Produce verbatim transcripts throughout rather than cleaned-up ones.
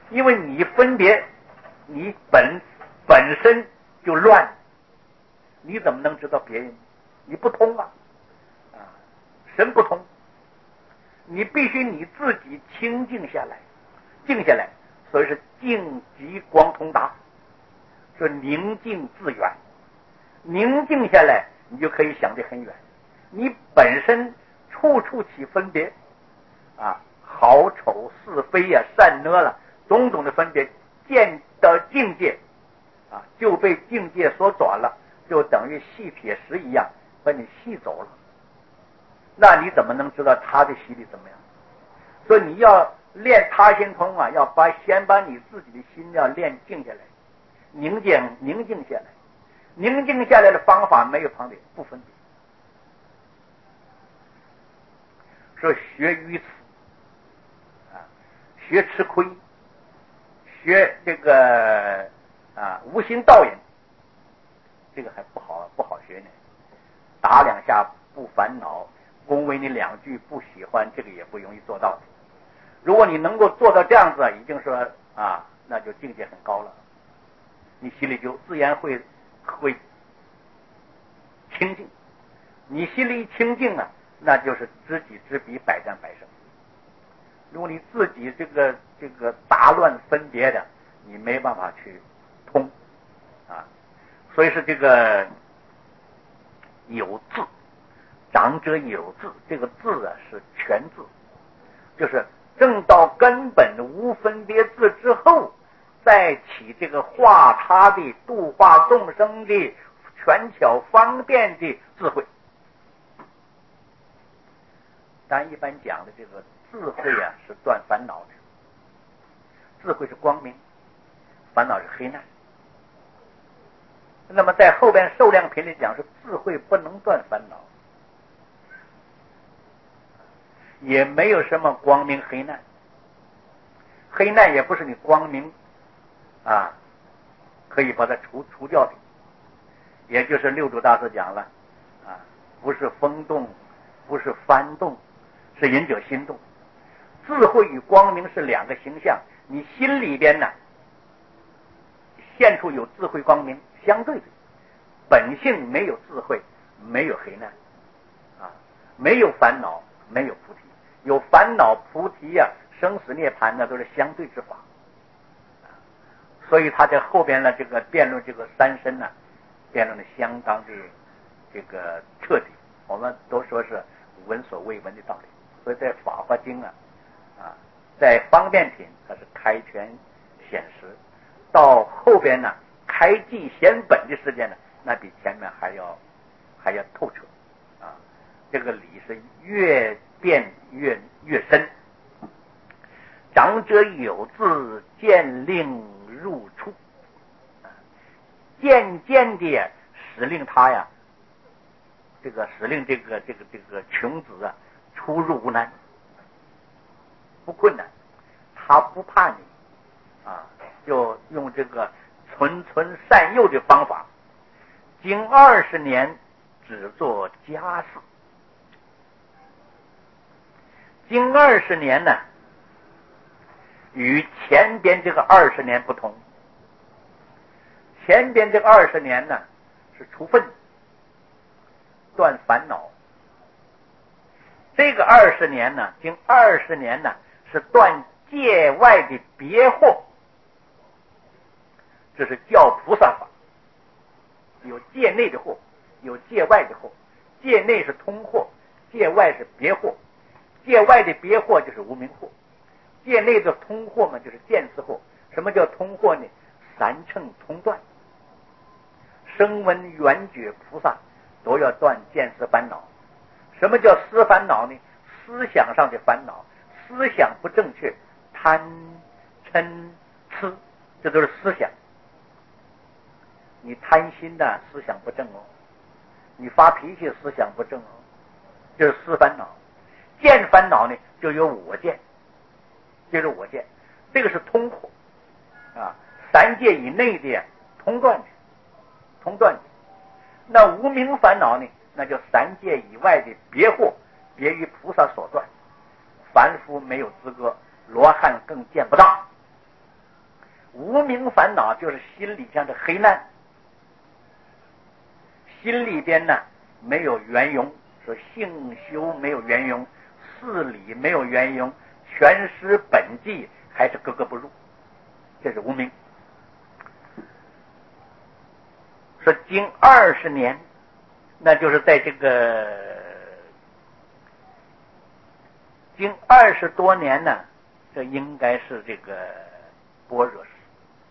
因为你分别，你本本身就乱，你怎么能知道别人？你不通啊，啊，神不通，你必须你自己清静下来，静下来，所以是静极光通达，是宁静自远，宁静下来，你就可以想得很远。你本身处处起分别，啊，好丑是非呀、啊、善恶了，种种的分别，见到境界，啊，就被境界所转了，就等于吸铁石一样，把你吸走了。那你怎么能知道他的吸力怎么样？所以你要练他心通啊，要把先把你自己的心要练静下来，宁静宁静下来，宁静下来的方法没有旁边，不分别。说学愚痴啊，学吃亏，学这个啊无心道人，这个还不好不好学呢。打两下不烦恼，恭维你两句不喜欢，这个也不容易做到的。如果你能够做到这样子，已经说啊，那就境界很高了，你心里就自然会会清净。你心里一清净啊，那就是知己知彼，百战百胜。如果你自己这个这个杂乱分别的，你没办法去通啊。所以是这个有字，长者有字，这个字啊是全字，就是正到根本无分别字之后，再起这个化他的度化众生的权巧方便的智慧。咱一般讲的这个智慧啊，是断烦恼的，智慧是光明，烦恼是黑暗。那么在后边受量品里讲是智慧不能断烦恼，也没有什么光明黑暗，黑暗也不是你光明啊可以把它除除掉的。也就是六祖大师讲了啊，不是风动，不是幡动，是仁者心动。智慧与光明是两个形象，你心里边呢现出有智慧光明相对的，本性没有智慧，没有黑暗啊，没有烦恼，没有菩提。有烦恼菩提呀、啊、生死涅槃呢，都是相对之法。所以他在后边呢这个辩论这个三身呢，辩论的相当的这个彻底，我们都说是闻所未闻的道理。所以在法华经啊啊，在方便品它是开权显实，到后边呢开记显本的时间呢，那比前面还要还要透彻啊，这个理是越辩越越深。长者有志，渐令入处，渐渐的使令他呀，这个使令这个这个这个穷子啊出入无难，不困难，他不怕你啊，就用这个循循善诱的方法，经二十年只做家事。经二十年呢，与前边这个二十年不同。前边这个二十年呢是除愤，断烦恼。这个二十年呢，经二十年呢是断界外的别惑，这是教菩萨法。有界内的惑，有界外的惑。界内是通惑，界外是别惑。界外的别惑就是无明惑，界内的通惑嘛就是见思惑。什么叫通惑呢？三乘通断。声闻缘觉菩萨都要断见思烦恼。什么叫思烦恼呢？思想上的烦恼，思想不正确，贪嗔痴，这都是思想。你贪心的思想不正哦，你发脾气思想不正哦，这是思烦恼。见烦恼呢，就有我见，就是我见，这个是通惑啊，三界以内的通断的，通断的。那无明烦恼呢，那叫三界以外的别惑，别于菩萨所断，凡夫没有资格，罗汉更见不到无明烦恼就是心里像这黑暗，心里边呢没有圆融，说性修没有圆融，事理没有圆融，全师本际还是格格不入，这是无明。说经二十年，那就是在这个经二十多年呢，这应该是这个般若时。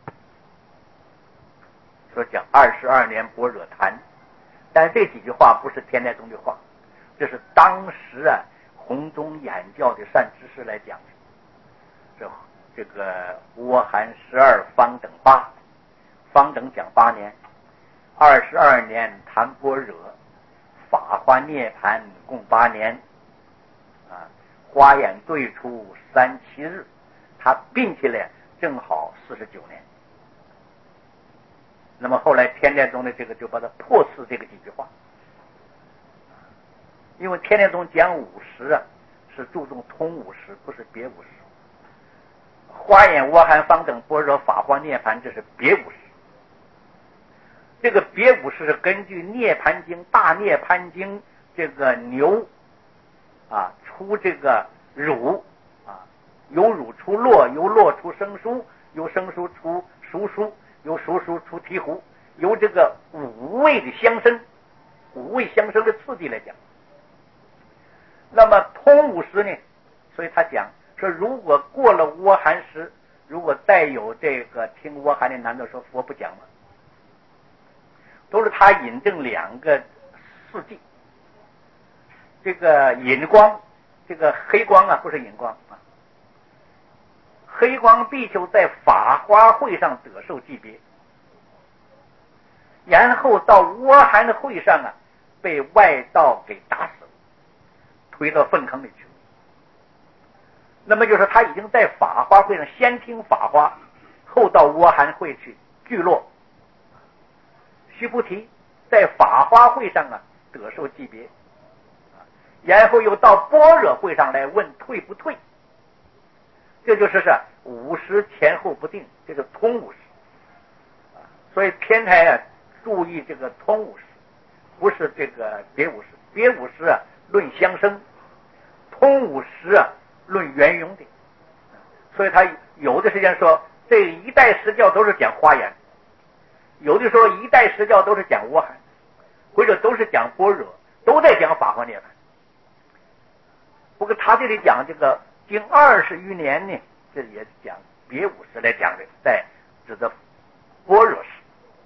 说讲二十二年般若谈，但是这几句话不是天台宗的话，这是当时啊弘宗演教的善知识来讲的。这这个窝含十二，方等八，方等讲八年，二十二年谈般若，法华涅盘共八年，啊，花眼对出三七日，他并起来正好四十九年。那么后来天台宗的这个就把它破斥这个几句话，因为天台宗讲五十啊，是注重通五十，不是别五十。花眼窝含方等般若法华涅盘，这是别五十。这个别五十是根据涅盘经大涅盘经这个牛啊出这个乳啊，由乳出络，由络出生疏，由生疏出熟疏，由熟疏出醍醐，由这个五味的相生，五味相生的次第来讲。那么通五十呢，所以他讲说，如果过了窝含时，如果再有这个听窝含的，难道说佛不讲吗？都是他引证两个事迹，这个引光，这个黑光啊，不是引光啊，黑光比丘在法华会上得受记别，然后到窝含的会上啊，被外道给打死，推到粪坑里去。那么就是他已经在法华会上先听法华，后到窝含会去聚落。须菩提在法华会上啊得受记别，然后又到般若会上来问退不退，这就是是五十前后不定，这是通五十。所以天台啊注意这个通五十，不是这个别五十，别五十啊论相生，通五十啊论圆融的。所以他有的时间说这一代实教都是讲花眼，有的时候一代实教都是讲窝含，或者都是讲般若，都在讲法华涅槃。不过他这里讲这个经二十余年呢，这也讲别五十来讲的，在指的般若时，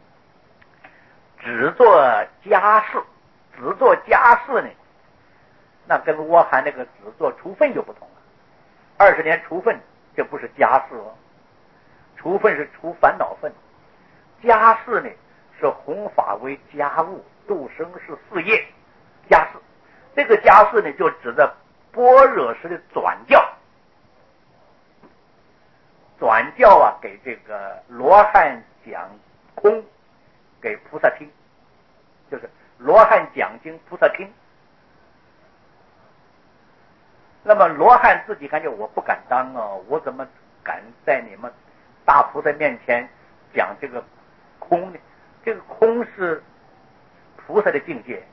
只做家事，只做家事呢，那跟窝含那个只做除分就不同了。二十年除分，这不是家事哦，除分是除烦恼分。家事呢是弘法为家务，度生是事业，家事。这个家事呢就指的般若时的转教，转教啊给这个罗汉讲空给菩萨听，就是罗汉讲经菩萨听。那么罗汉自己感觉我不敢当哦，我怎么敢在你们大菩萨面前讲这个空呢？这个空是菩萨的境界，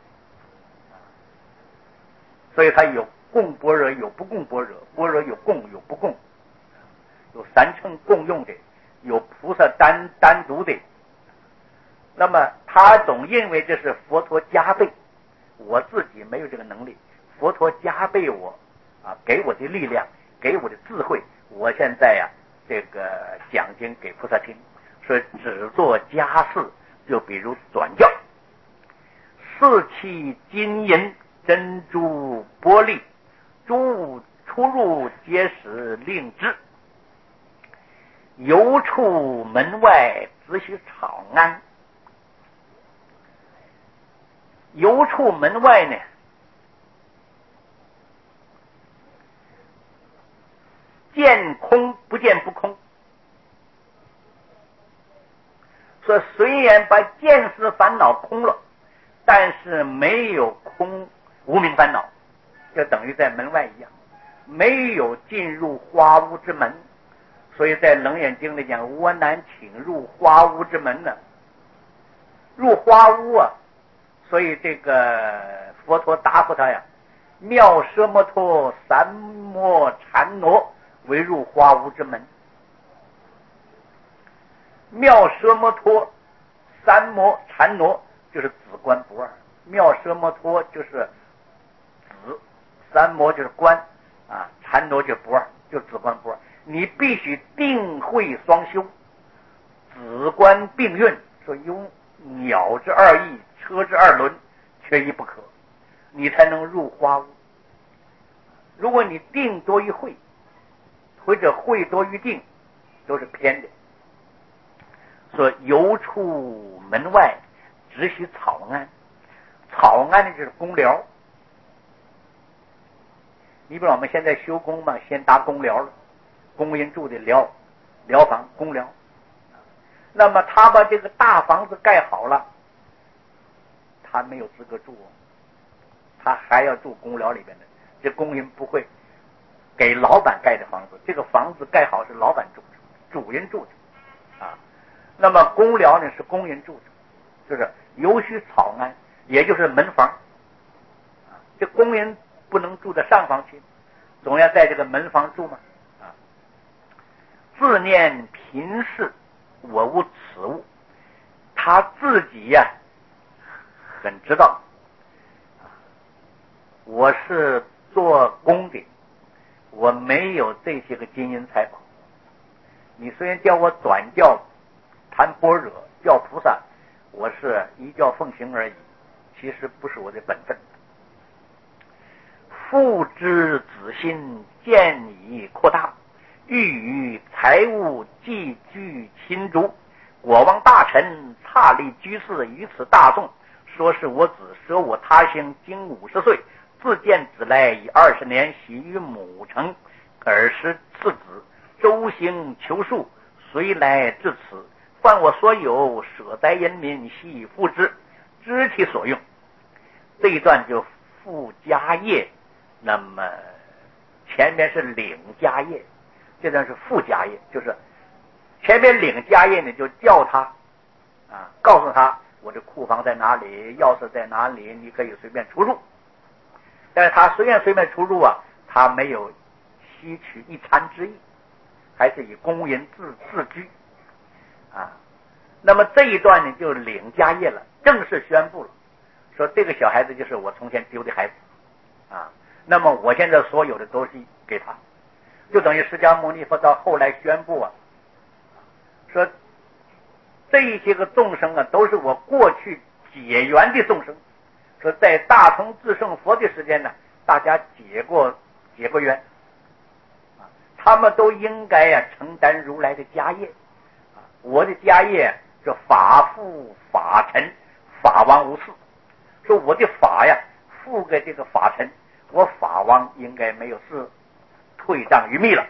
所以他有共般若，有不共般若，般若有共有不共，有三乘共用的，有菩萨单单独的。那么他总认为这是佛陀加倍，我自己没有这个能力，佛陀加倍我啊，给我的力量，给我的智慧，我现在呀、啊、这个讲经给菩萨听，所以只做家事，就比如转教，四器金银珍珠玻璃，诸物出入皆使令之，游处门外只许草安。游处门外呢，见空不见不空，说虽然把见思烦恼空了，但是没有空无明烦恼，就等于在门外一样，没有进入花屋之门， 所以在《楞严经》里讲，我难请入花屋之门呢。入花屋啊，所以这个佛陀答复他呀，妙奢摩托三摩禅挪为入花屋之门。妙奢摩托三摩禅挪就是子观不二，妙奢摩托就是子，三摩就是观啊，禅挪就不二，就子观不二。你必须定慧双修，子观并运，说用鸟之二翼，车之二轮，缺一不可，你才能入花屋。如果你定多于慧，或者慧多于定，都是偏的。说游出门外，只许草庵。草庵呢就是公寮。你比如我们现在修宫嘛，先搭公寮了，工人住的寮，寮房公寮。那么他把这个大房子盖好了，他没有资格住，他还要住公寮里边的。这工人不会给老板盖的房子，这个房子盖好是老板住的，主人住的啊。那么公寮呢是工人住的，就是尤须草庵，也就是门房啊。这工人不能住到上房去，总要在这个门房住嘛啊。自念贫士，我无此物，他自己呀、啊、很知道，我是做工的，我没有这些个金银财宝。你虽然叫我转教谈般若教菩萨，我是依教奉行而已，其实不是我的本分。父之子心见已扩大，欲与财物寄居亲族，国王大臣刹利居士于此大众，说是我子，舍我他乡，经五十岁，自见子来已二十年，喜于母城，尔时次子周行求术，随来至此，犯我所有，舍哉人民，悉以付之，知其所用。这一段就附家业，那么前面是领家业，这段是附家业，就是前面领家业呢，就叫他啊，告诉他我的库房在哪里，钥匙在哪里，你可以随便出入。但是他虽然随便出入啊，他没有吸取一餐之意，还是以工人自自居啊。那么这一段呢，就领家业了，正式宣布了，说这个小孩子就是我从前丢的孩子啊。那么我现在所有的都是给他，就等于释迦牟尼佛到后来宣布啊，说这一些个众生啊，都是我过去解缘的众生。说在大乘至圣佛的时间呢，大家解过解过缘啊，他们都应该呀、啊、承担如来的家业啊。我的家业是法父法尘，法王无嗣。说我的法呀付给这个法尘，我法王应该没有事，退让于密了。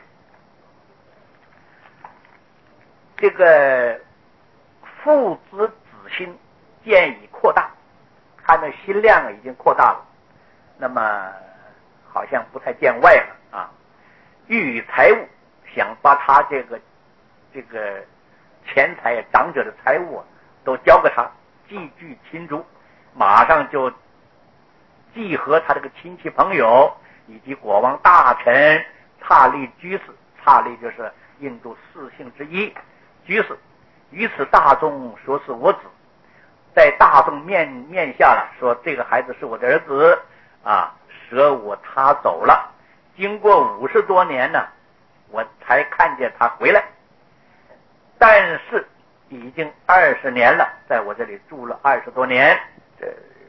这个父子子心渐已扩大，他的心量已经扩大了，那么好像不太见外了啊。欲与财物，想把他这个这个钱财长者的财物、啊、都交给他，寄居亲族，马上就集合他这个亲戚朋友以及国王大臣刹利居士，刹利就是印度四姓之一，居士于此大众说是我子，在大众面面下了，说这个孩子是我的儿子啊，舍我他走了。经过五十多年呢，我才看见他回来，但是已经二十年了，在我这里住了二十多年。这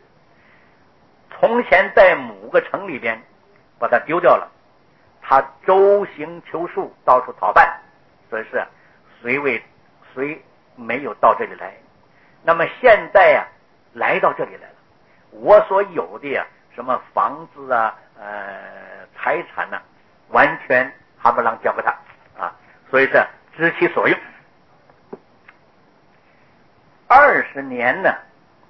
从前在某个城里边把他丢掉了，他周行求术，到处讨办，所以是谁为谁没有到这里来。那么现在呀、啊，来到这里来了，我所有的呀、啊，什么房子啊，呃，财产呢、啊，完全还不让交给他啊，所以是知其所用。二十年呢，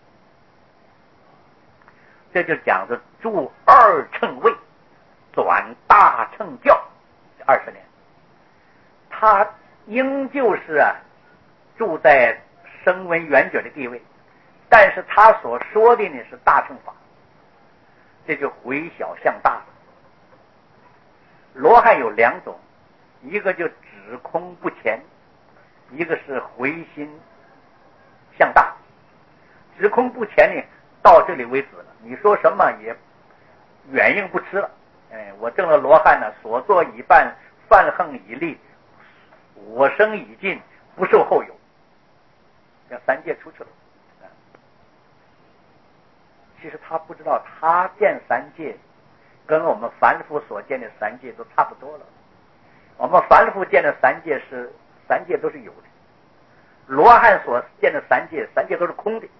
这就讲着住二乘位，转大乘教，二十年， 他仍旧是啊住在声闻缘觉的地位，但是他所说的呢是大乘法，这就回小向大。罗汉有两种，一个就止空不前，一个是回心向大。止空不前呢，到这里为止了，你说什么也远应不迟了。哎，我证了罗汉呢，所作已办，犯横已立，我生已尽，不受后有。这三界出去了。其实他不知道，他见三界跟我们凡夫所见的三界都差不多了。我们凡夫见的三界是三界都是有的，罗汉所见的三界，三界都是空的。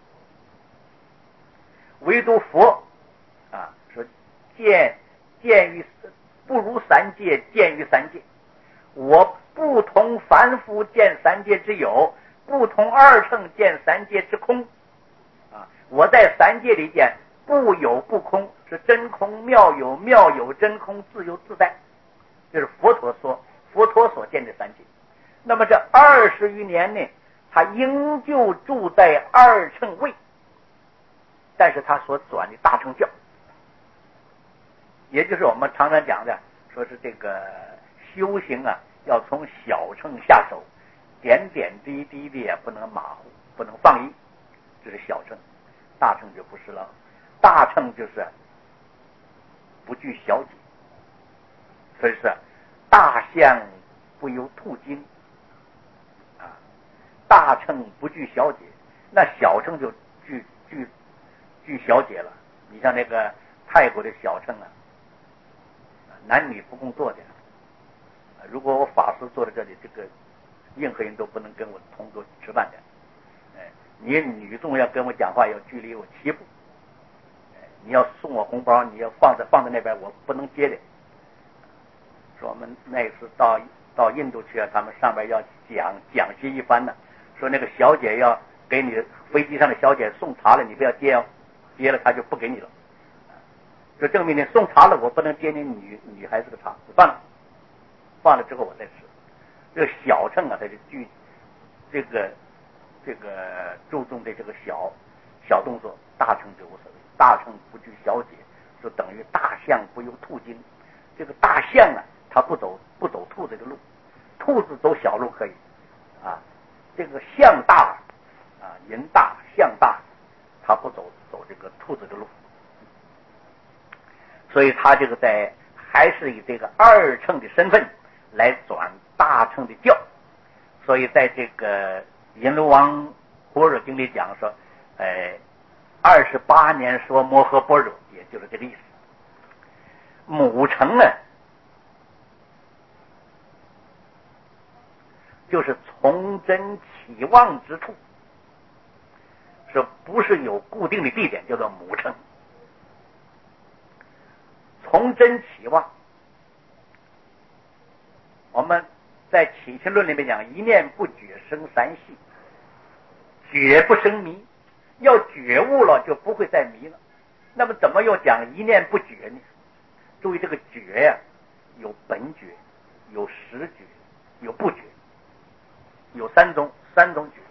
唯独佛啊，说见见于不如三界，见于三界。我不同凡夫见三界之有，不同二乘见三界之空。啊，我在三界里见不有不空，是真空妙有，妙有真空，自由自在。这是佛陀说，佛陀所见的三界。那么这二十余年呢，他仍旧住在二乘位。但是他所转的大乘教，也就是我们常常讲的，说是这个修行啊，要从小乘下手，点点滴滴的也不能马虎，不能放逸，这是小乘。大乘就不是了，大乘就是不惧小节，所以是大象不由兔精啊，大乘不惧小节，那小乘就惧惧惧小节了。你像那个泰国的小乘啊，男女不共坐的，如果我法师坐在这里，这个任何人都不能跟我同桌吃饭的。哎，你女众要跟我讲话，要距离我七步。哎，你要送我红包，你要放在放在那边，我不能接的。说我们那次到到印度去啊，他们上边要讲讲习一番呢，说那个小姐要给你飞机上的小姐送茶了，你不要接哦，接了他就不给你了。就证明你送茶了，我不能接你女女孩子的茶，放了，放了之后我再吃。这个小乘啊，它是具这个这个注重的这个小小动作，大乘就无所谓。大乘不拘小节，就等于大象不由兔精。这个大象啊，它不走不走兔子的路，兔子走小路可以啊。这个象大啊，人大象大，它不走走这个兔子的路。所以他这个在还是以这个二乘的身份来转大乘的教。所以在这个阎罗王般若经里讲说，呃，二十八年说摩诃般若，也就是这个意思。母乘呢，就是从真起望之处，说不是有固定的地点，叫做母乘。从真起望，我们在起心论里面讲，一念不觉生三系，觉不生迷。要觉悟了，就不会再迷了。那么怎么又讲一念不觉呢？注意这个觉呀、啊，有本觉，有实觉，有不觉，有三种三种觉。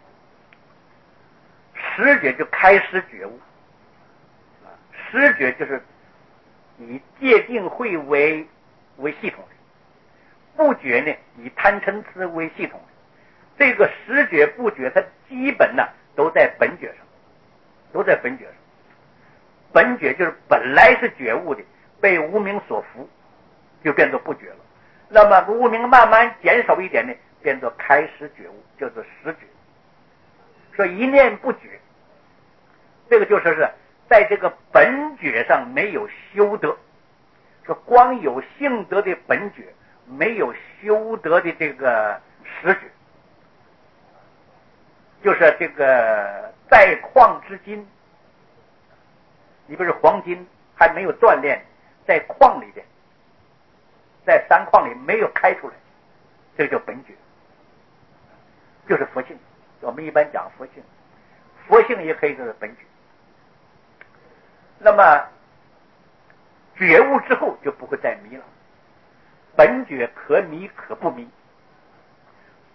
实觉就开始觉悟，实觉就是以戒定慧为为系统的，不觉呢以贪嗔痴为系统的。这个实觉不觉，它基本呢都在本觉上，都在本觉上。本觉就是本来是觉悟的，被无明所缚，就变作不觉了。那么无明慢慢减少一点呢，变作开始觉悟，叫做实觉。说一念不觉，这个就说是在这个本觉上没有修德，说光有性德的本觉，没有修德的这个实觉。就是这个在矿之金，你比如黄金还没有锻炼，在矿里边，在山矿里没有开出来，这个叫本觉，就是佛性。我们一般讲佛性，佛性也可以就是本觉。那么觉悟之后就不会再迷了，本觉可迷可不迷，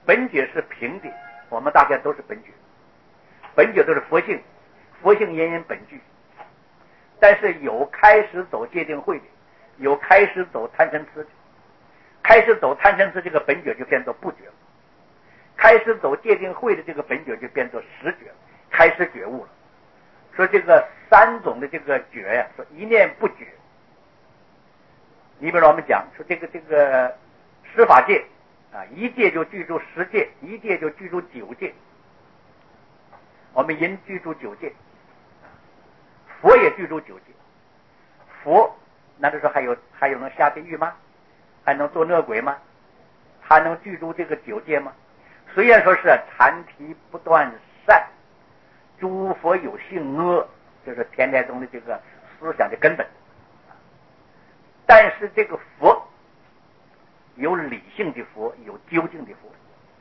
本觉是平的，我们大家都是本觉，本觉都是佛性，佛性因人本具。但是有开始走戒定慧的，有开始走贪嗔痴的，开始走贪嗔痴这个本觉就变作不觉了，开始走戒定慧的这个本觉就变作实觉了，开始觉悟了。说这个三种的这个觉呀，说一念不觉。你比如我们讲说这个这个十法界啊，一界就具足十界，一界就具足九界。我们人具足九界，佛也具足九界。佛难道说还有还有能下地狱吗？还能做恶鬼吗？还能具足这个九界吗？虽然说是禅体不断善，诸佛有性恶，就是天台宗的这个思想的根本。但是这个佛有理性的佛，有究竟的佛。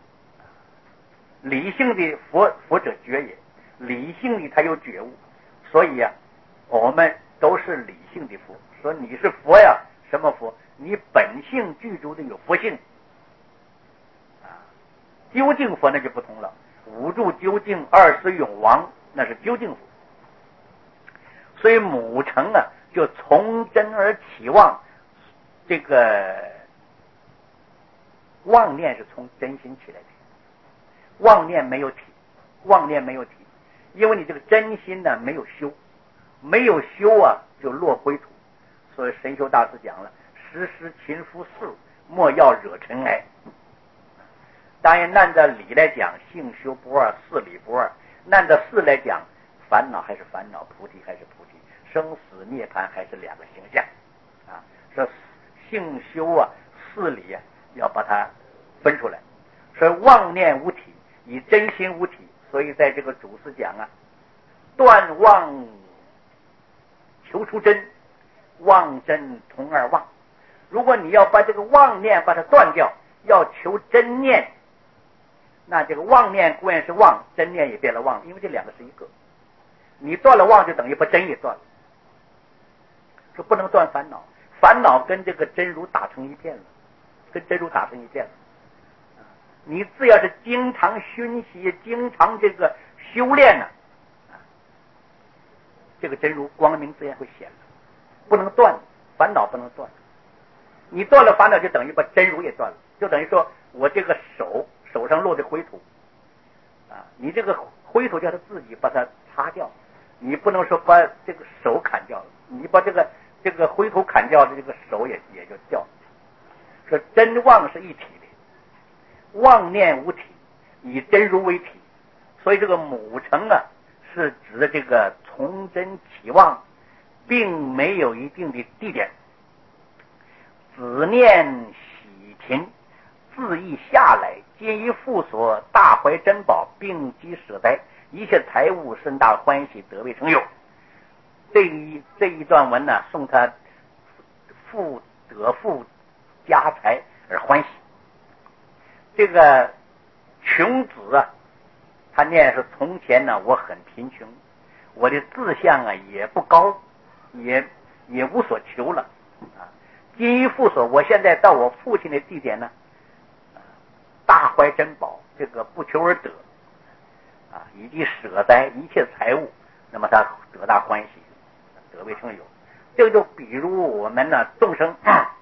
理性的佛，佛者觉也，理性的他有觉悟。所以呀、啊，我们都是理性的佛。说你是佛呀，什么佛？你本性具足的有佛性啊。究竟佛那就不同了，五住究竟，二十永王，那是究竟佛。所以母成啊，就从真而起妄，这个妄念是从真心起来的，妄念没有体，妄念没有体，因为你这个真心呢没有修，没有修啊就落灰土。所以神秀大师讲了，时时勤拂拭，莫要惹尘埃。当然按照理来讲，性修不二，事理不二。按照事来讲，烦恼还是烦恼，菩提还是菩提，生死涅槃还是两个形象啊。说性修啊，事理啊，要把它分出来。所以妄念无体，以真心无体。所以在这个祖师讲啊，断妄求出真，妄真同二妄。如果你要把这个妄念把它断掉，要求真念，那这个妄念固然是妄，真念也变了妄，因为这两个是一个。你断了妄，就等于把真也断了。说不能断烦恼，烦恼跟这个真如打成一片了，跟真如打成一片了。你只要是经常熏习，经常这个修炼呢、啊，这个真如光明自然会显了。不能断烦恼，不能断。你断了烦恼，就等于把真如也断了，就等于说我这个手手上落的灰土啊，你这个灰土叫它自己把它擦掉，你不能说把这个手砍掉了，你把这个这个灰土砍掉，这个手也也就掉了。说真妄是一体的，妄念无体，以真如为体，所以这个母成啊，是指的这个从真起妄，并没有一定的地点。子念喜勤，自意下来，皆于父所，大怀珍宝，并积舍财，一切财物甚大欢喜，得为成有。这一这一段文呢，送他富得富家财而欢喜。这个穷子啊，他念是从前呢，我很贫穷，我的志向啊也不高，也也无所求了啊。今于父所，我现在到我父亲的地点呢，大怀珍宝，这个不求而得啊，以及舍灾一切财物，那么他得大欢喜，得为成有。这个就比如我们呢众生，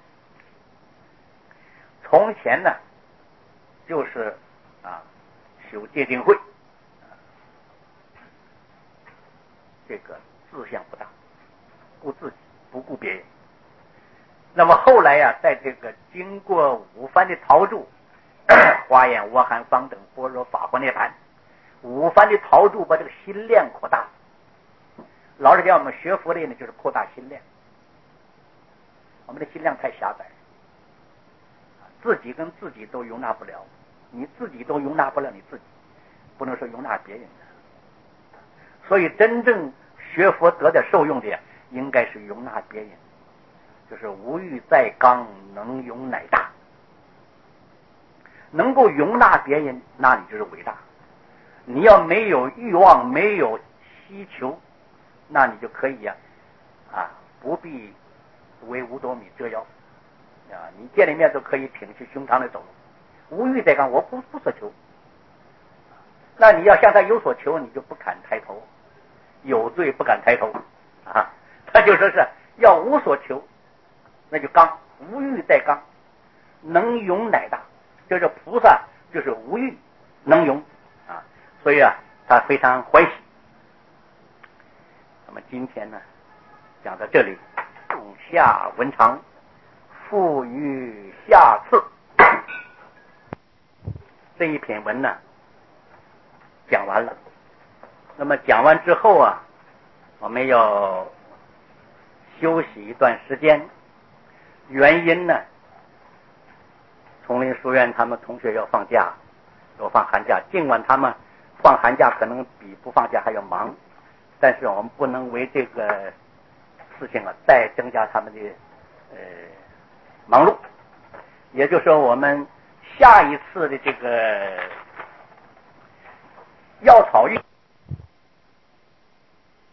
从前呢就是啊修戒定慧，这个志向不大，顾自己不顾别人。那么后来呀、啊，在这个经过五番的陶铸，华严、阿含、方等、般若、法华、涅槃，五番的陶铸把这个心量扩大。老实讲，我们学佛的呢，就是扩大心量。我们的心量太狭窄，自己跟自己都容纳不了，你自己都容纳不了你自己，不能说容纳别人的。所以真正学佛得点受用的呀，应该是容纳别人。就是无欲在刚，能容乃大。能够容纳别人，那你就是伟大。你要没有欲望，没有希求，那你就可以呀、啊，啊，不必为五斗米折腰啊，你见了面都可以挺起胸膛来走路。 无欲在刚，我不不所求。那你要向他有所求，你就不敢抬头，有罪不敢抬头啊。他就说是要无所求，那就刚，无欲在刚，能容乃大，就是菩萨就是无欲能容啊，所以啊，他非常欢喜。那么今天呢，讲到这里，仲夏文长，复于下次。这一篇文呢讲完了。那么讲完之后啊，我们要休息一段时间。原因呢，丛林书院他们同学要放假，要放寒假，尽管他们放寒假可能比不放假还要忙，但是我们不能为这个事情啊再增加他们的呃忙碌。也就是说，我们下一次的这个药草运